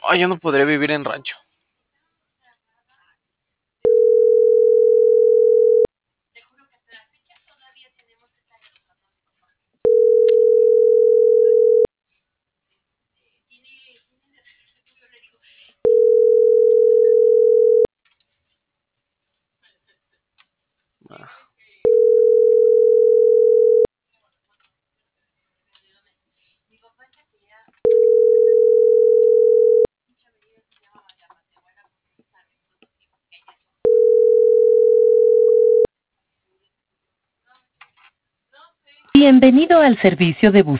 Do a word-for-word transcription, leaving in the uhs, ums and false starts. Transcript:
Ay, yo no podré vivir en rancho. Ah, Bienvenido al servicio de bus.